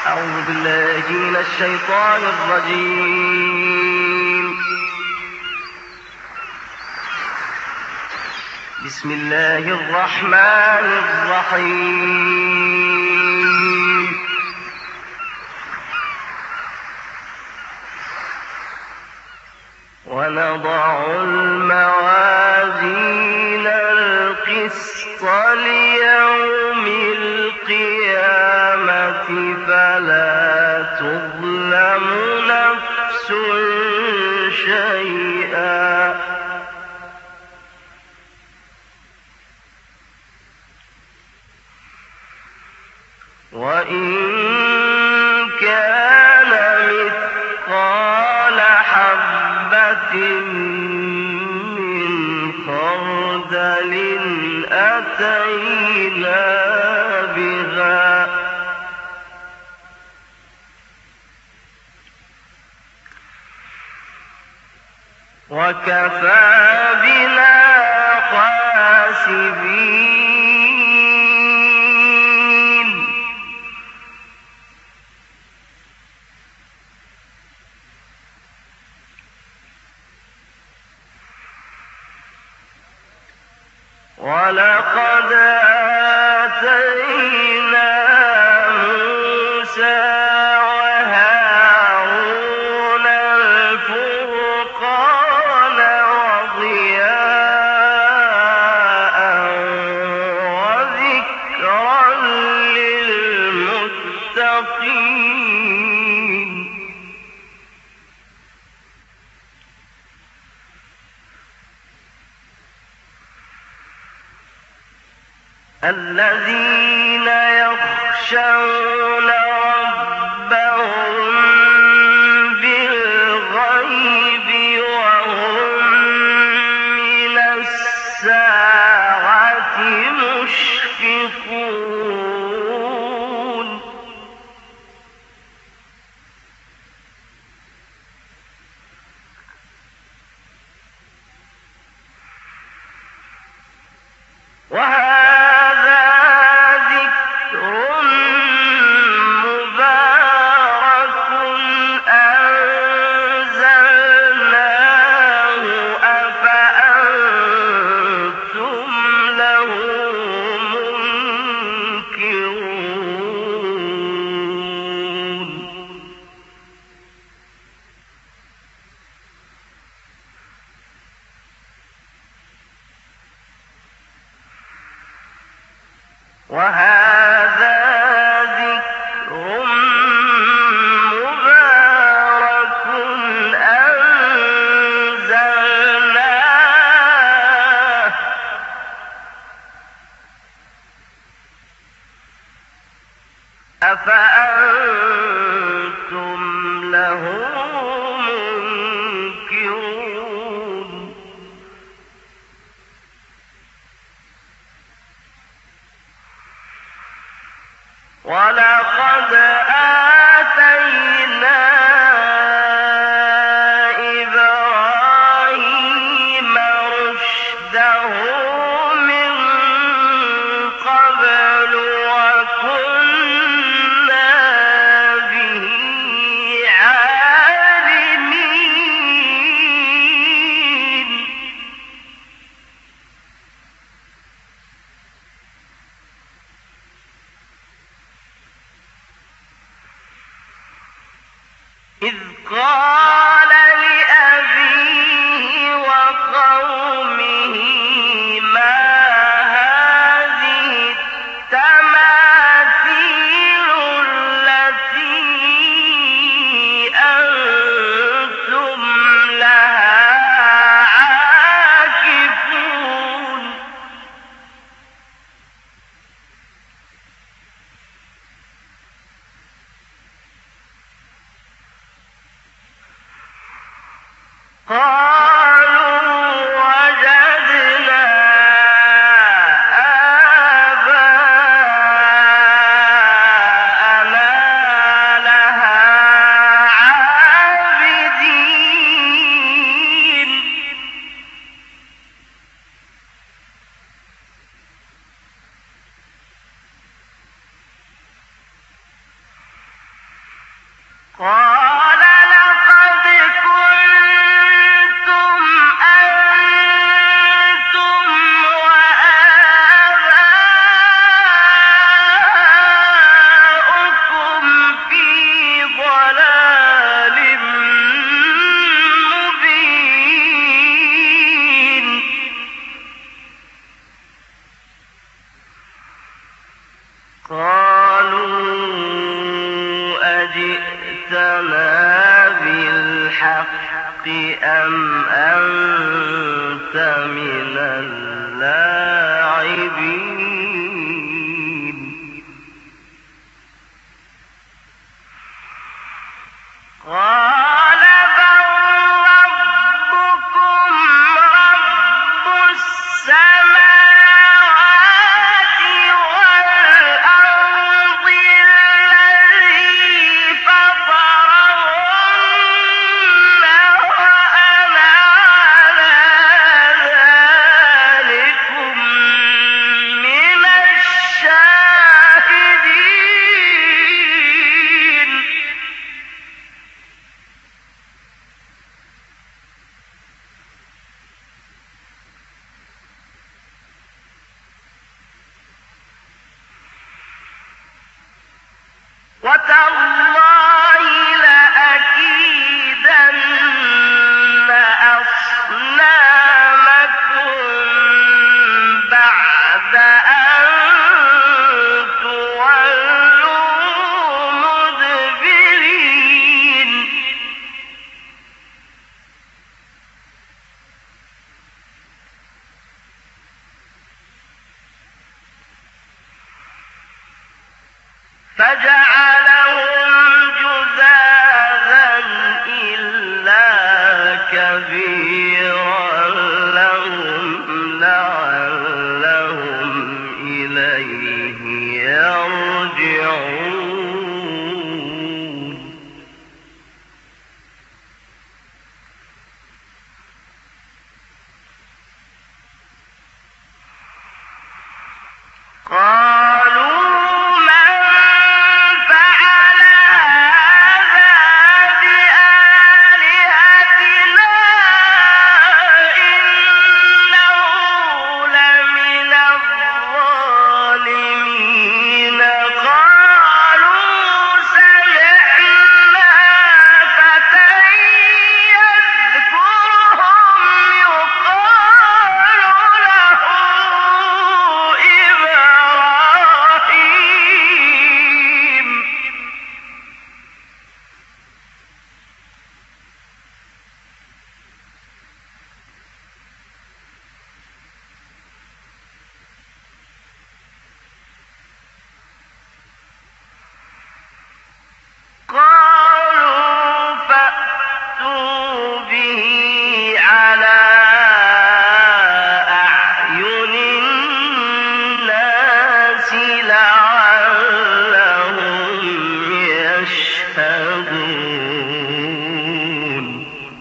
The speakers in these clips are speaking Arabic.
أعوذ بالله من الشيطان الرجيم. بسم الله الرحمن الرحيم. ونضع الموازين القسط ليوم القيامة فلا تظلم نفس شيئا وإن كان مثقال حبة من خردل أتينا بها وكفى بنا حاسبين. ولقد آتينا موسى وهارون الفرقان وضياء وذكرا للمتقين. الذين يخشون ربهم بالغيب وهم من الساعة مشفقون. وهذا ذكر مبارك أنزلناه أفأنتم له منكرون. وهذا ذكر مبارك أنزلناه أفأنتم له منكرون. ولقد آتينا إبراهيم رشده من قبل وكنا به عالمين. إذ قال لأبيه وقومه ما هذه التماثيل التي أنتم لها عاكفون. قالوا وجدنا آباءنا لها عابدين. قال لقد كنتم أنتم وآباؤكم في ضلال مبين قالوا أجئتنا بالحق أم أنت من اللاعبين قال بل ربكم رب السماوات والأرض الذي فطرهن وأنا على ذلكم من الشاهدين وتالله لأكيدن أصنامكم بعد أن تولوا مدبرين فجعلهم جذاذا إلا كبيرا لهم لعلهم إليه يرجعون قالوا من فعل هذا بآلهتنا إنه لمن الظالمين قالوا سمعنا فتى يذكرهم يقال له إبراهيم قالوا فأتوا به على أعين الناس لعلهم يشهدون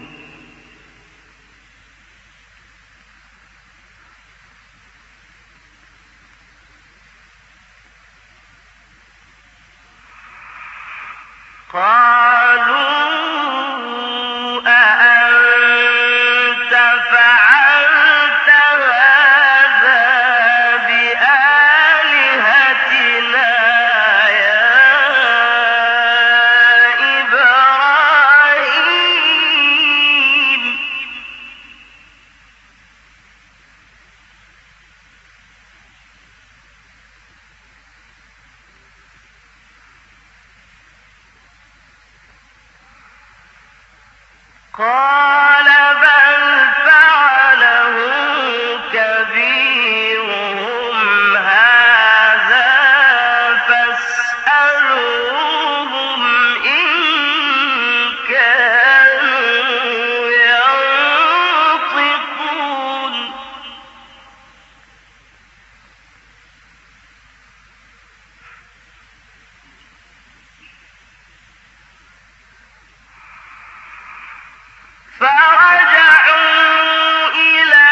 قالوا أأنت فعلت هذا بآلهتنا يا إبراهيم قال بل فعله كبيرهم هذا فاسألوهم إن كانوا ينطقون فرجعوا إلى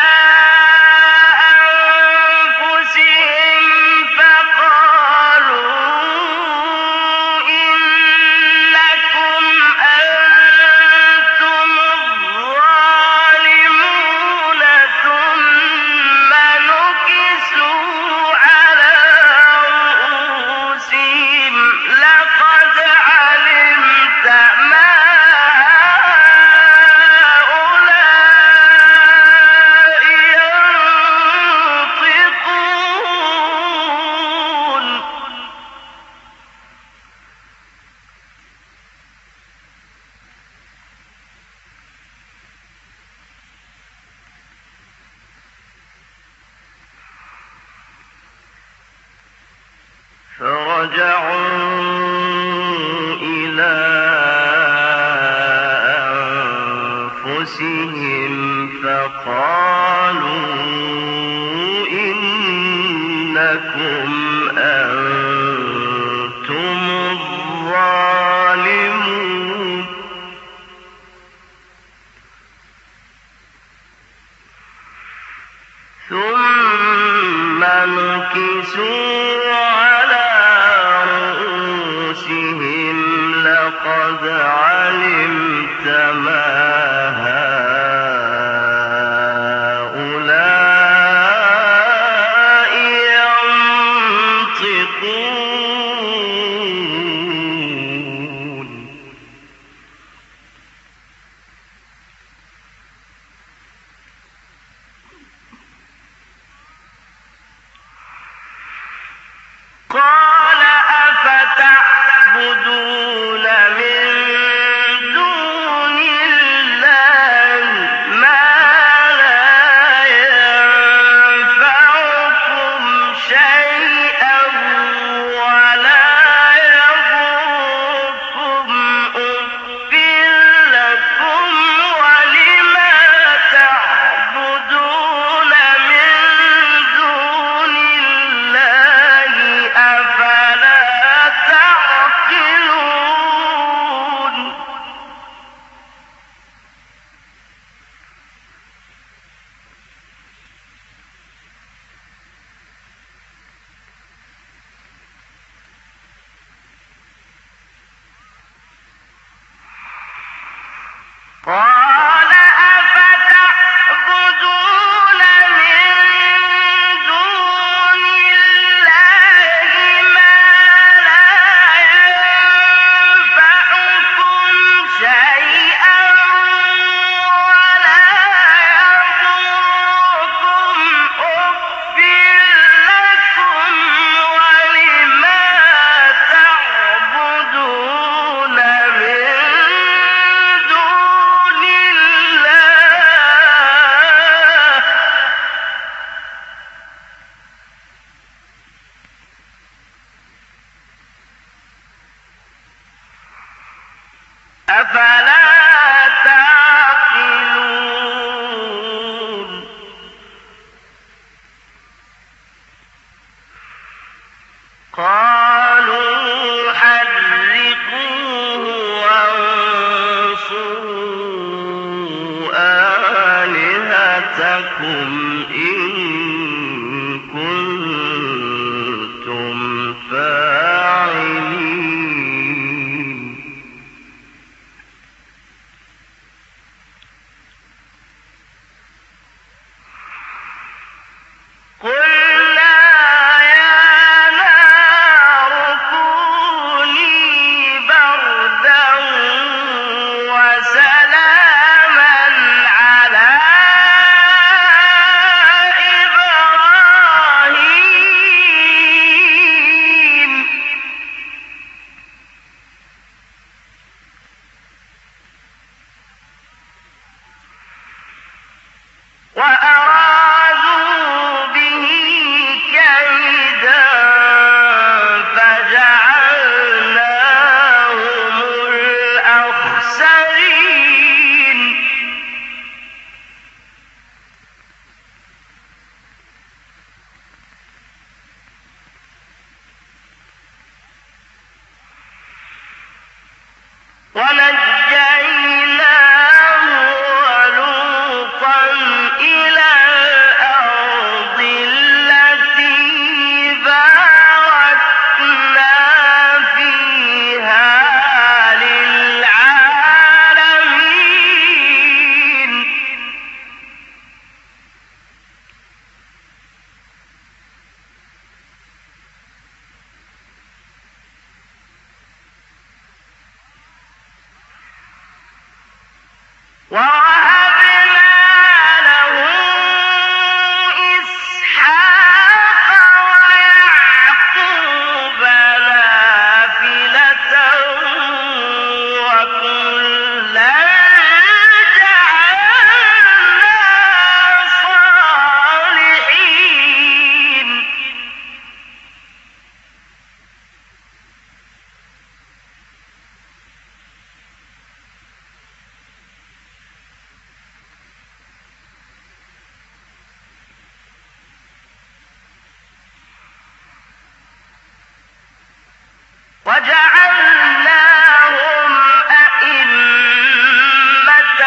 أنفسهم فقالوا إنكم فرجعوا إلى أنفسهم فقالوا إنكم أنتم الظالمون ثم نكسوا على رؤوسهم لقد علمت ما هؤلاء ينطقون قال أفتعبدون من دون الله ما لا ينفعكم شيئا ولا يضركم أفٍ لكم ولما تعبدون من دون الله أفلا تعقلون قال أفتعبدون من دون الله ما لا ينفعكم شيئا ولا يضركم أفٍ لكم ولما تعبدون من دون الله أفلا تعقلون قالوا حرقوه وانصروا آلهتكم إن كنتم فاعلين قلنا يا نار كوني بردا وسلاما على إبراهيم وأرادوا به كيدا فجعلناهم الأخسرين ونجيناه ولوطا إلى الأرض التي باركنا فيها للعالمين ووهبنا له إسحاق ويعقوب نافلة وكلا جعلنا صالحين وجعلناهم أئمة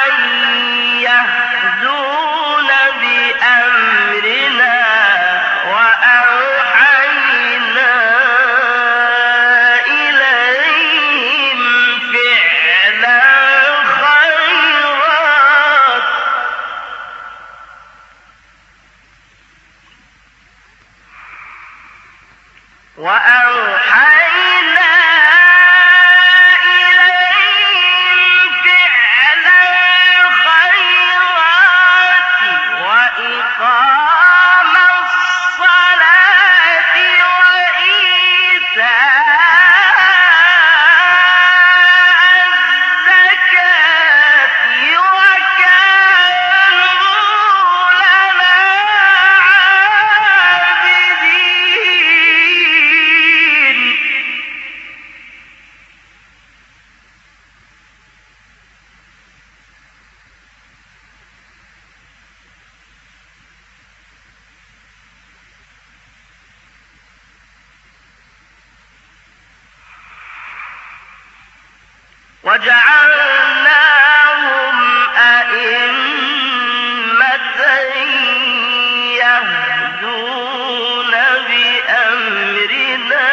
يهدون بأمرنا وأوحينا إليهم فعل الخيرات وإقام الصلاة وإيتاء الزكاة وكانوا لنا عابدين. وجعلناهم أئمة يهدون بأمرنا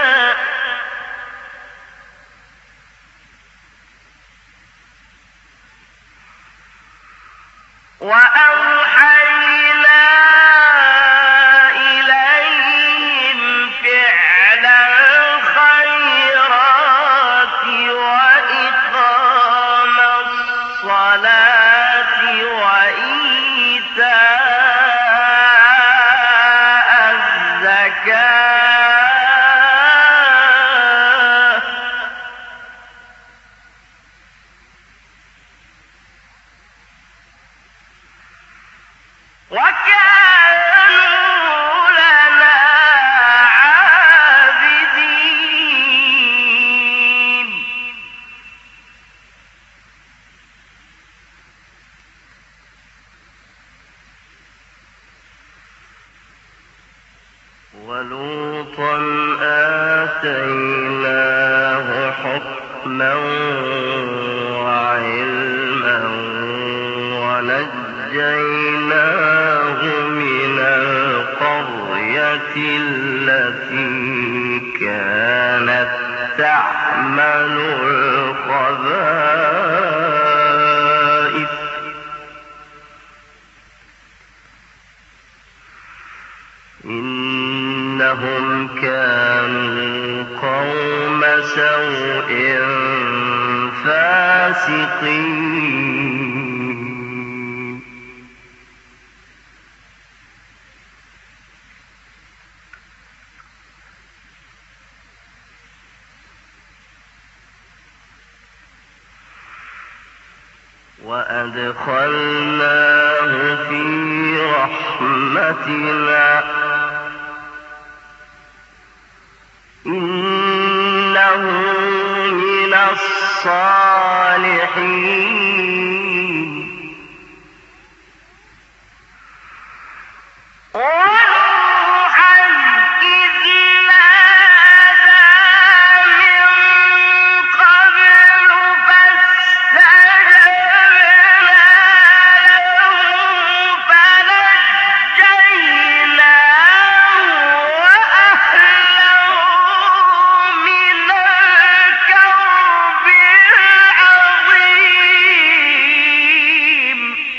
وأوحينا إليهم فعل الخيرات وإقام الصلاة وإيتاء الزكاة وكانوا لنا عابدين. ولوطا آتيناه حكما وعلما ونجيناه من القرية التي كانت تعمل الخبائث إنهم كانوا قوم سوء فاسقين. وأدخلناه في رحمتنا إنه من الصالحين. ونوحا إذ نادى من قبل فاستجبنا له فنجيناه وأهله من الكرب العظيم.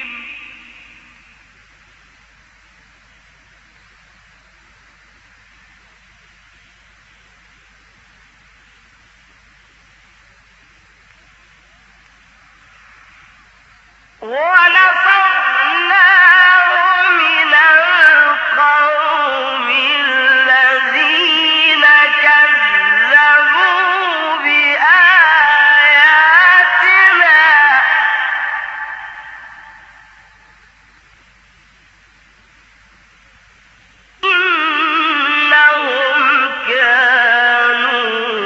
ونصرناه من القوم الذين كذبوا بآياتنا إنهم كانوا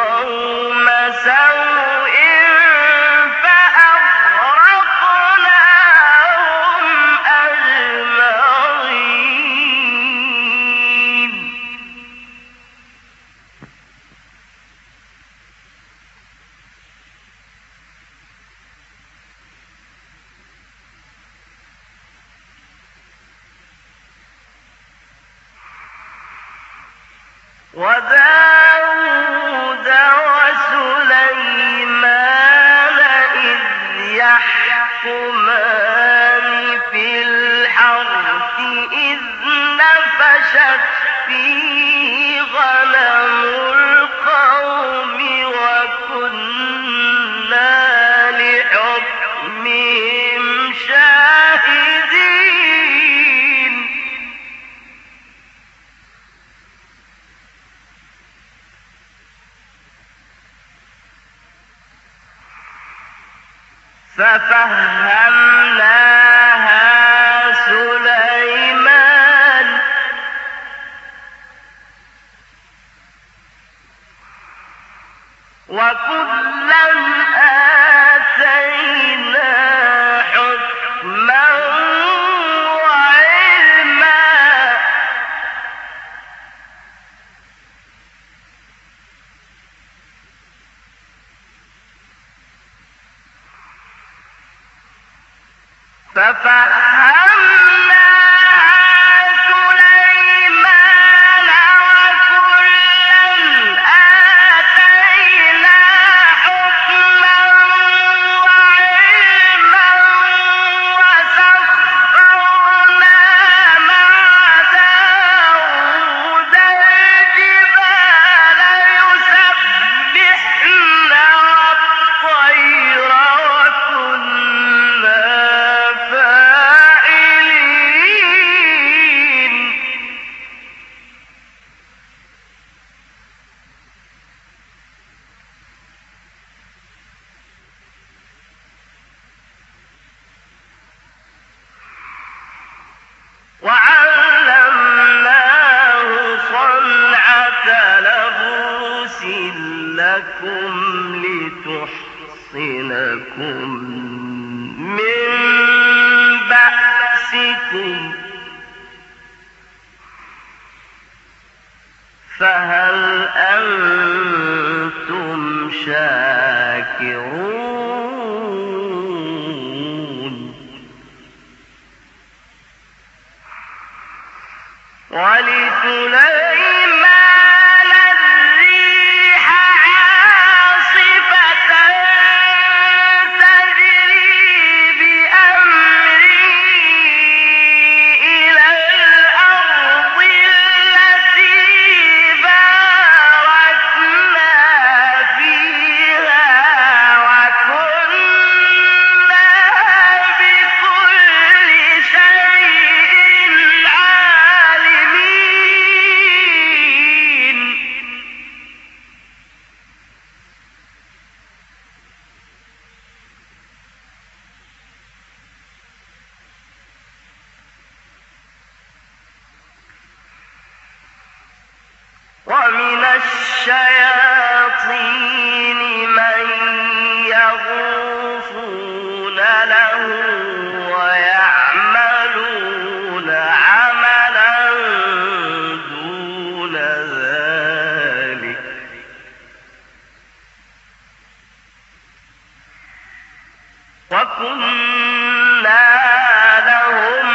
قوم سوء فأغرقناهم وداود وسليمان إذ يحكمان في الحرث إذ نفشت فيه غنم القوم وكنا لحكمهم شاهدين ففهمناها سليمان وكلا آتينا حكما وعلما ففهمناها سليمان وكلا آتينا حكما وعلما وسخرنا مع داود الجبال يسبحن والطير وكنا فاعلين وعلمناه صنعة لبوس لكم لتحصنكم من بأسكم فهل أنتم شاكرون ولسليمان الريح عاصفة تجري بأمره إلى الأرض التي باركنا فيها وكنا بكل شيء عالمين ومن الشياطين من يغوصون له ويعملون عملا دون ذلك وكنا لهم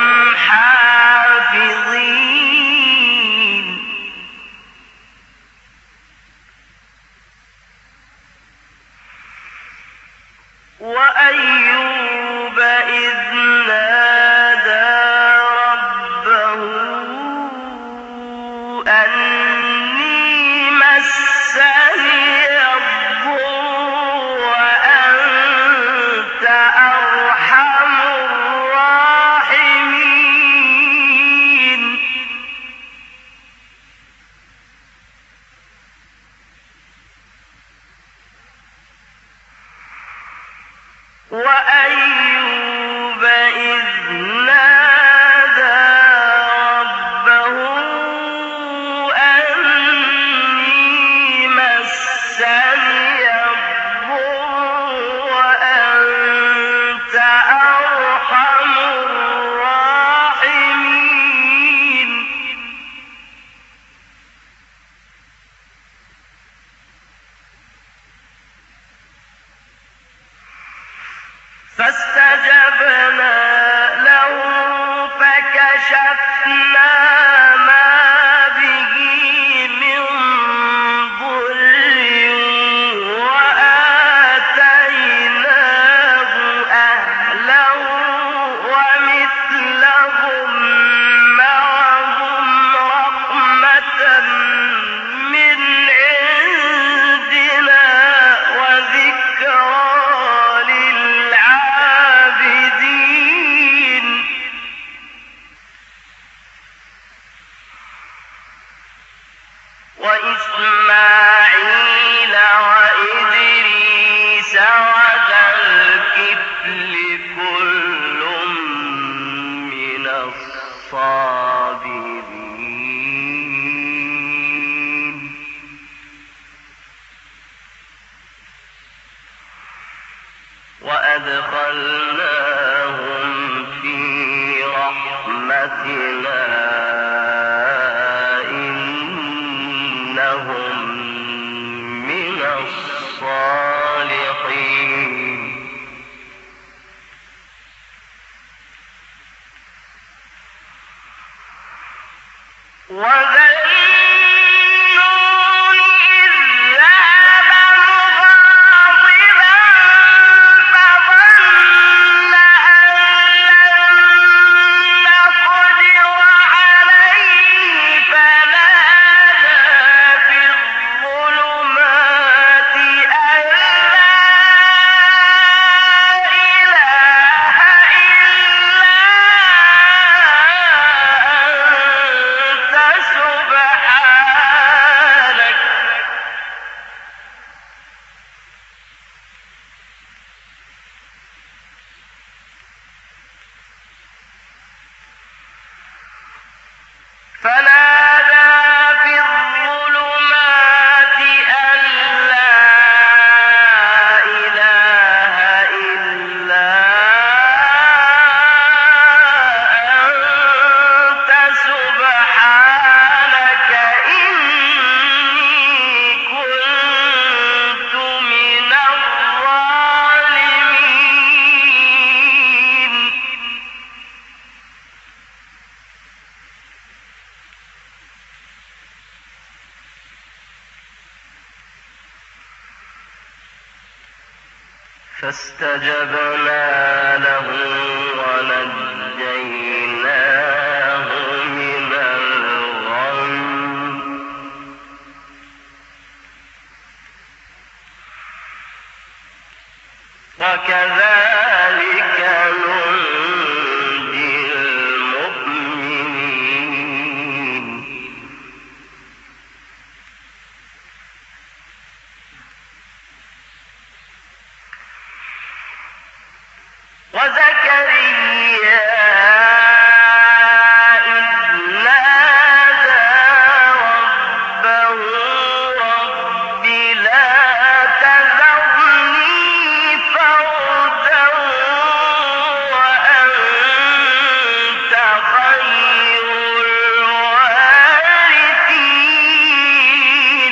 حافظين وأيوب إذ نادى ربه أني مسني الضر وأنت أرحم الراحمين وأيوب إذ نادى ربه أني مسني الضر وأنت أرحم الراحمين فاستجبنا له فكشفنا ما به من وأدخلناهم في رحمتنا إنهم من الصالحين فاستجبنا له ونجيناه من الغم وكذلك ننجي المؤمنين وزكريا إذ نادى ربه رب لا تذرني فردا وأنت خير الوارثين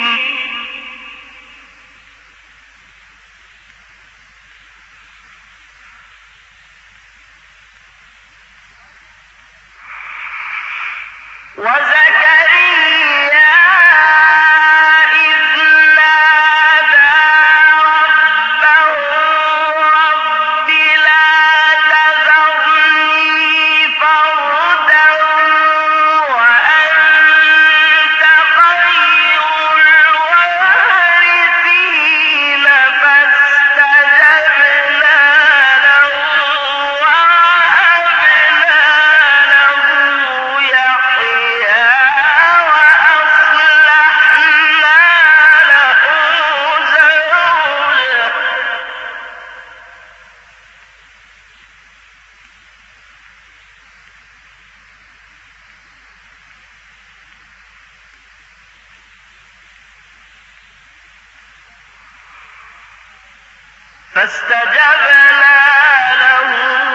وزكريا إذ نادى ربه رب لا تذرني فردا وأنت خير الوارثين فاستجبنا له ووهبنا له يحيى وأصلحنا له زوجه فاستجبنا له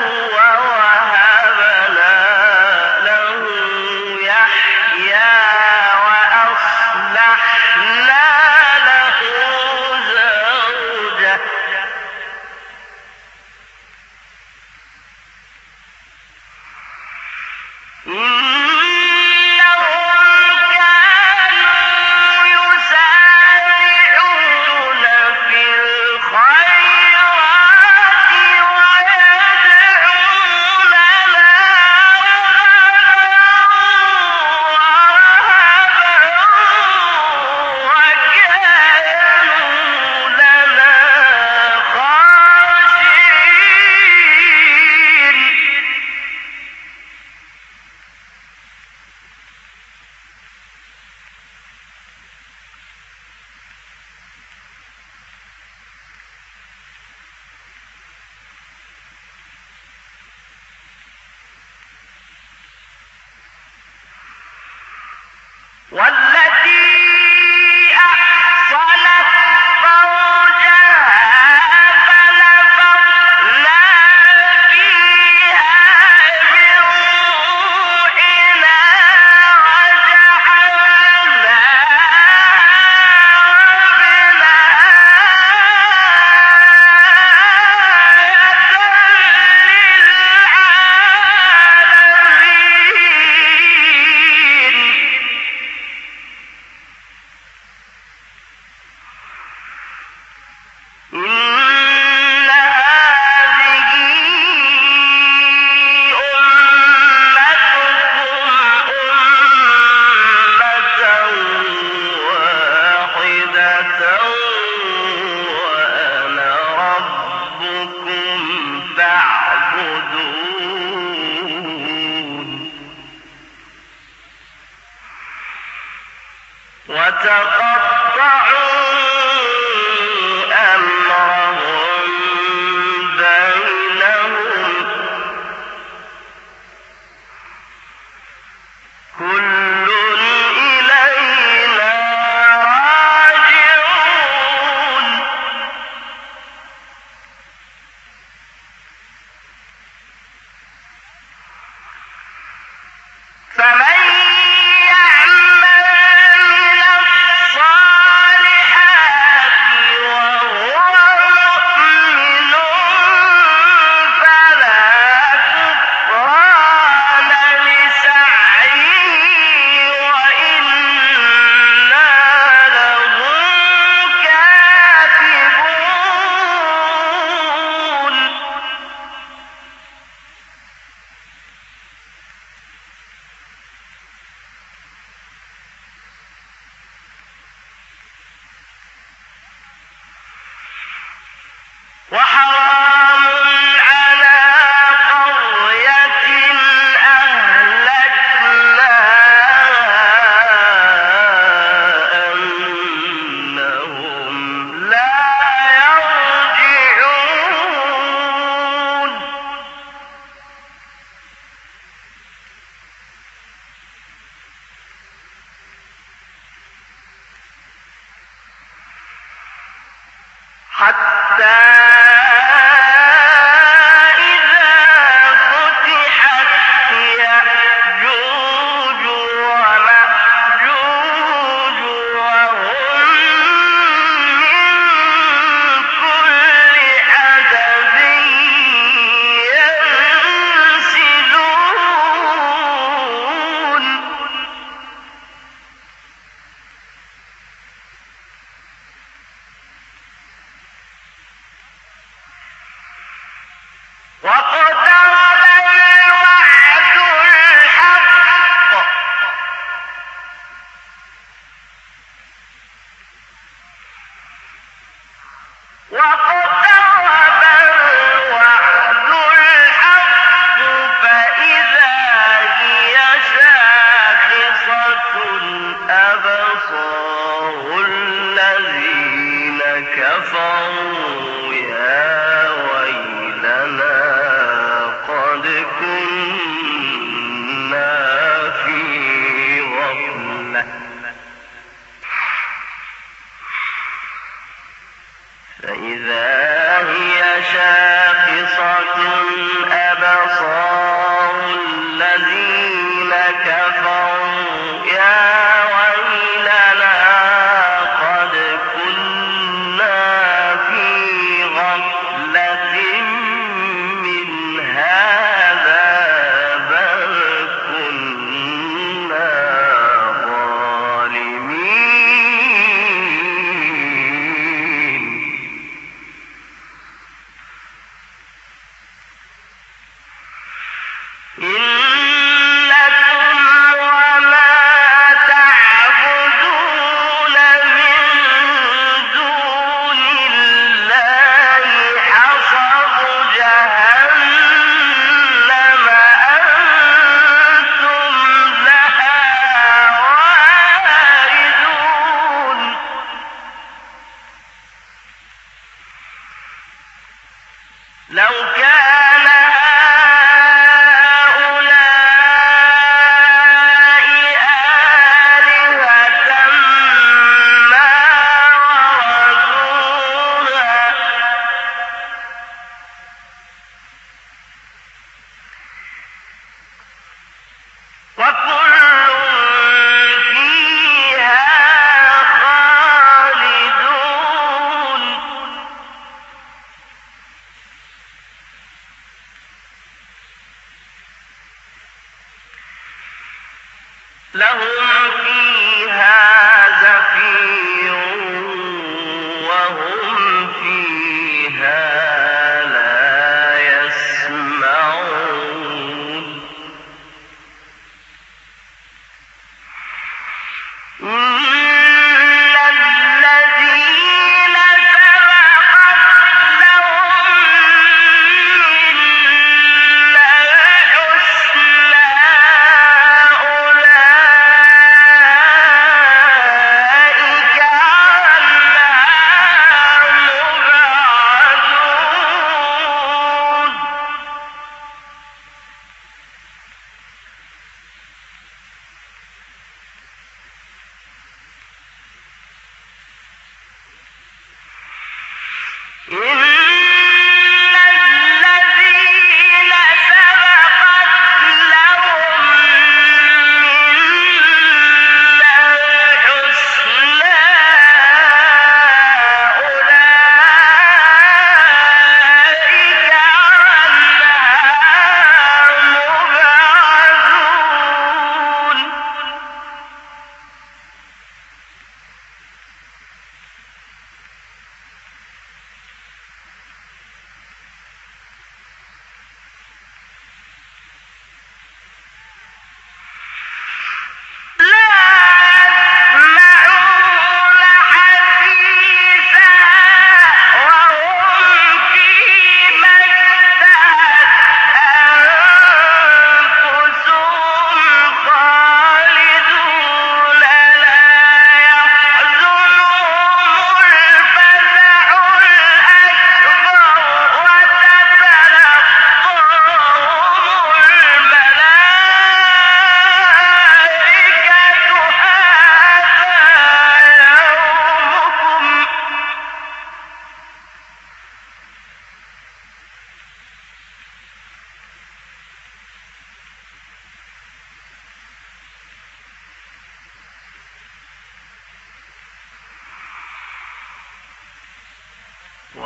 ووهبنا له يحيى وأصلحنا له زوجه إنهم كانوا يسارعون في الخيرات ويدعوننا رغبا وكانوا لنا خاشعين والتي أحصنت فرجها فنفخنا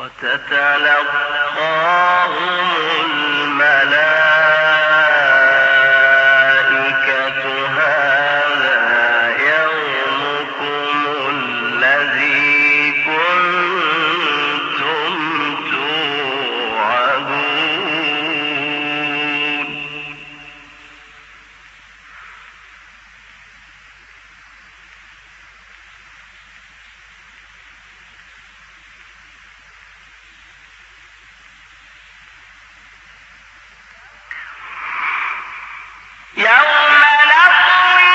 وتتلقاهم الملائكة هذا يومكم الذي كنتم توعدون يوم نطوي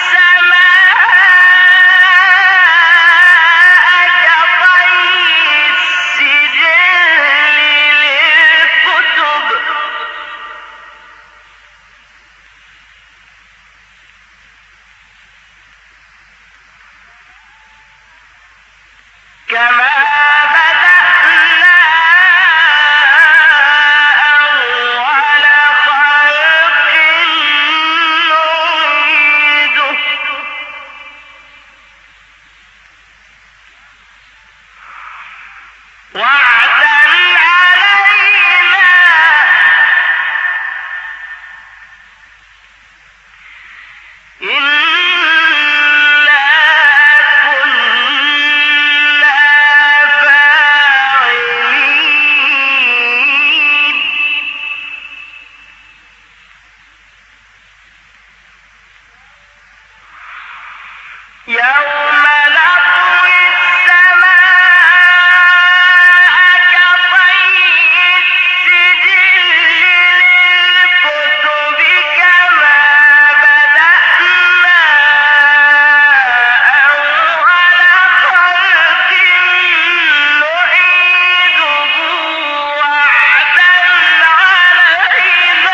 السماء كطي السجل للكتب كما بدأنا أول خلق نعيده وعدا علينا إنا كنا فاعلين يوم نطوي السماء كطي السجل للكتب كما بدأنا أول خلق نعيده وعدا علينا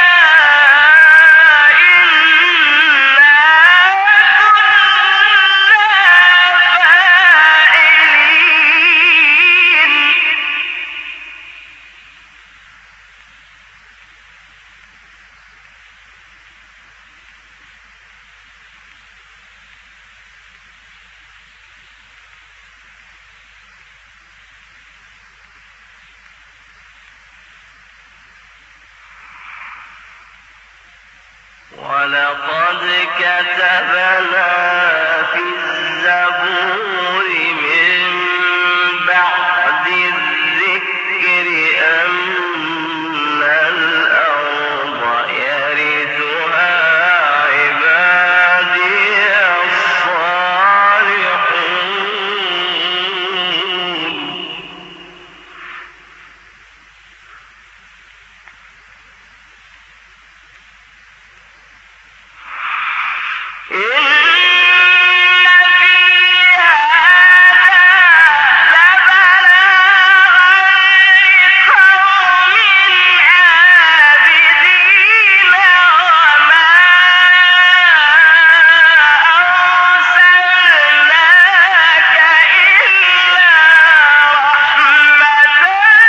ولقد كتبنا في الزبور من بعد الذكر أن الأرض يرثها عبادي الصالحون إن في هذا لبلاغا لقوم عابدين وما أرسلناك إلا رحمة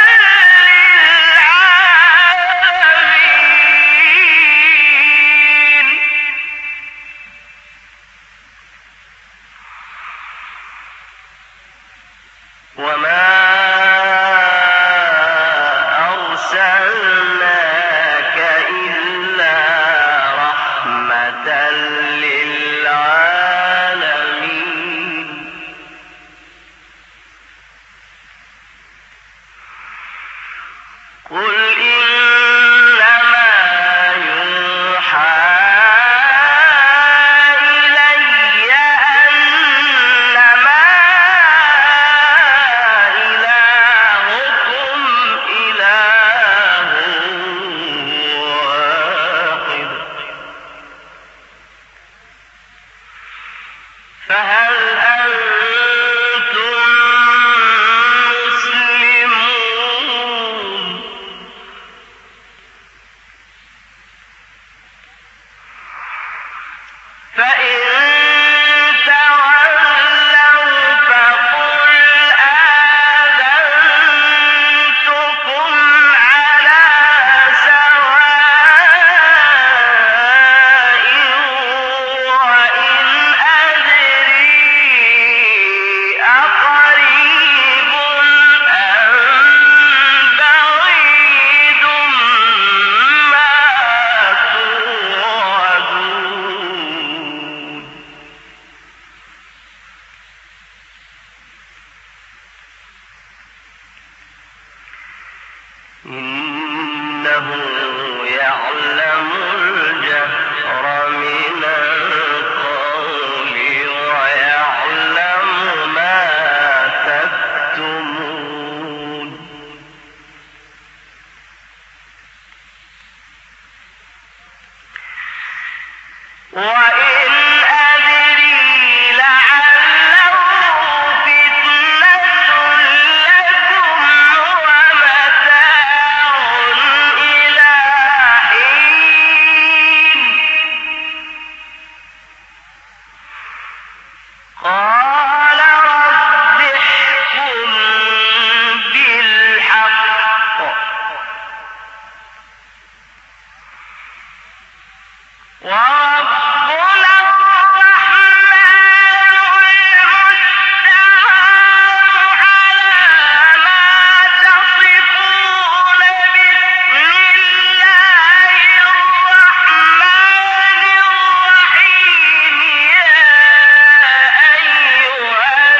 للعالمين وما أرسلناك إلا رحمة للعالمين قل إنما يوحى إلي أنما إلهكم إله واحد فهل أنتم مسلمون فإن تولوا فقل آذنتكم على سواء وإن أدري أقريب أم إنه يعلم الجهر من القول ويعلم ما تكتمون وإن أدري لعله فتنة لكم ومتاع إلى حين قال رب احكم بالحق وربنا الرحمن المستعان على ما تصفون بسم الله الرحمن الرحيم يا أيها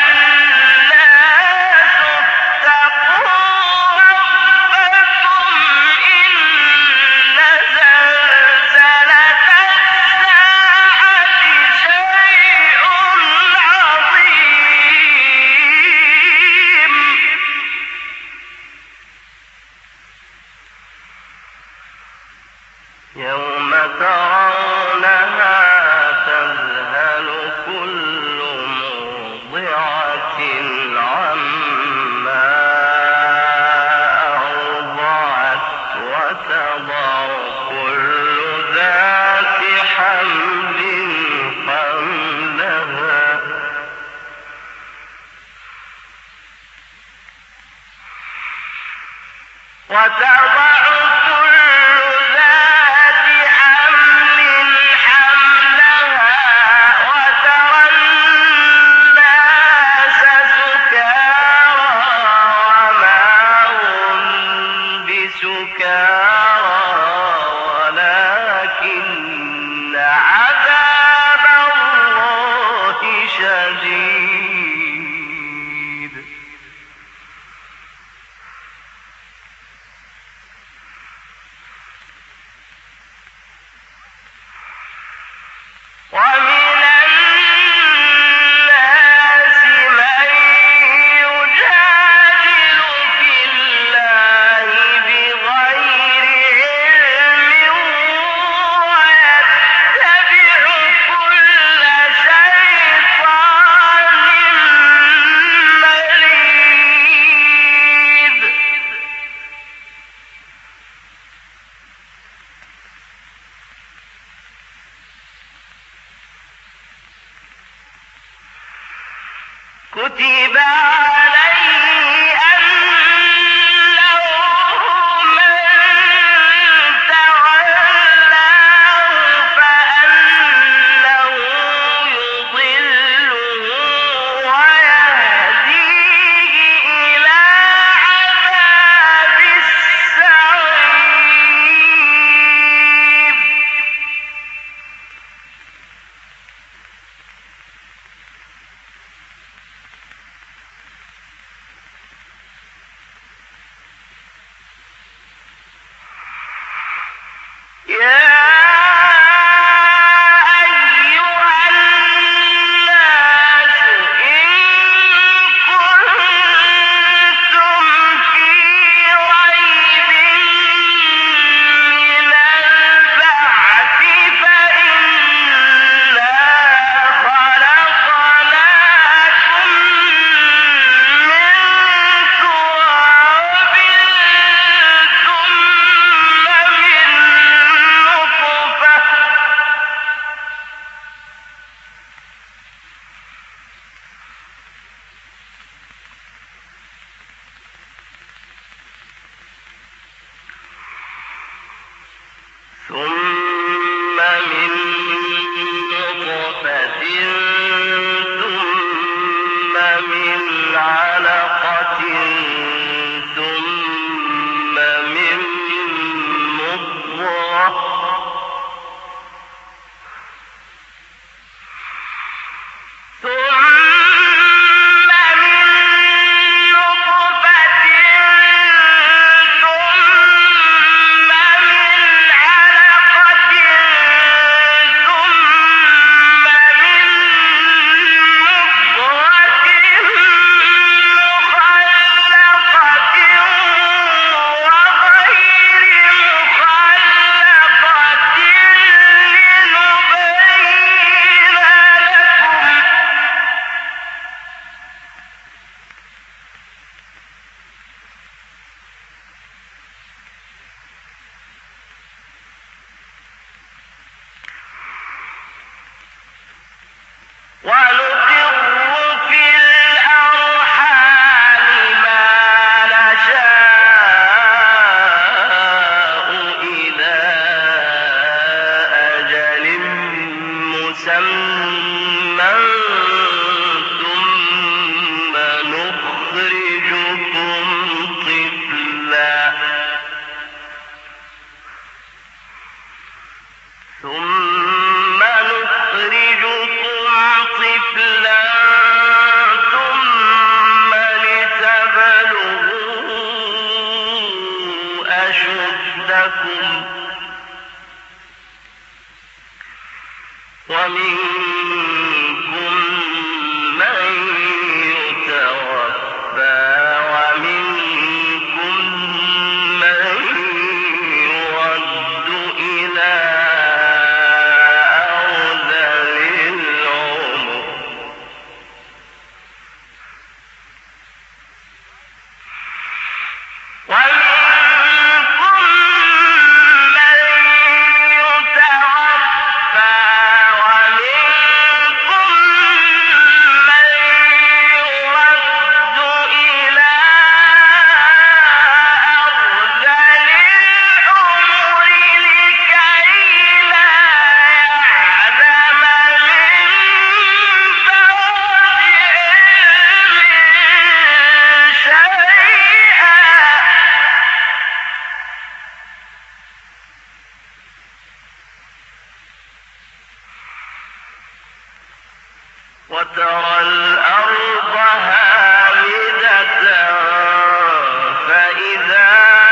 الناس اتقوا ربكم إن زلزلة الساعة شيء عظيم يوم ترونها تذهل كل مرضعة عما أرضعت وتضع كل ذات حمل حملها وتضع كل ذات حمل حملها وترى الناس سكارى وما هم بسكارى ولكن عذاب الله شديد ومن الناس من يجادل في الله بغير علم ويتبع كل شيطان مريد كتب عليه أنه من تولاه فأنه يضله ويهديه إلى عذاب السعير أشدكم ومنكم من يتوفى ومنكم من يرد إلى أرذل العمر وترى الأرض هامدة فإذا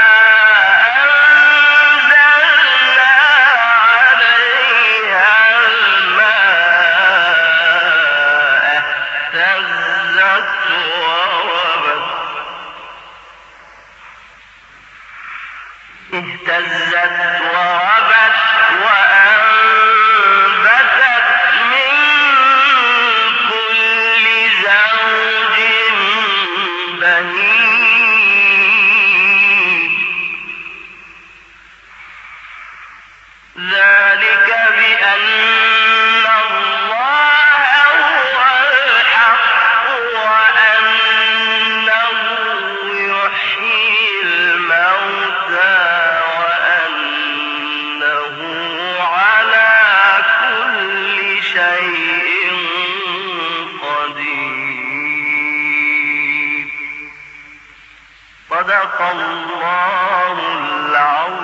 أنزلنا عليها الماء اهتزت وربت وأنبتت من كل زوج بهيج ذلك بأن الله هو الحق وأنه يحيي الموتى وأنه على كل شيء قدير. صدق الله العظيم.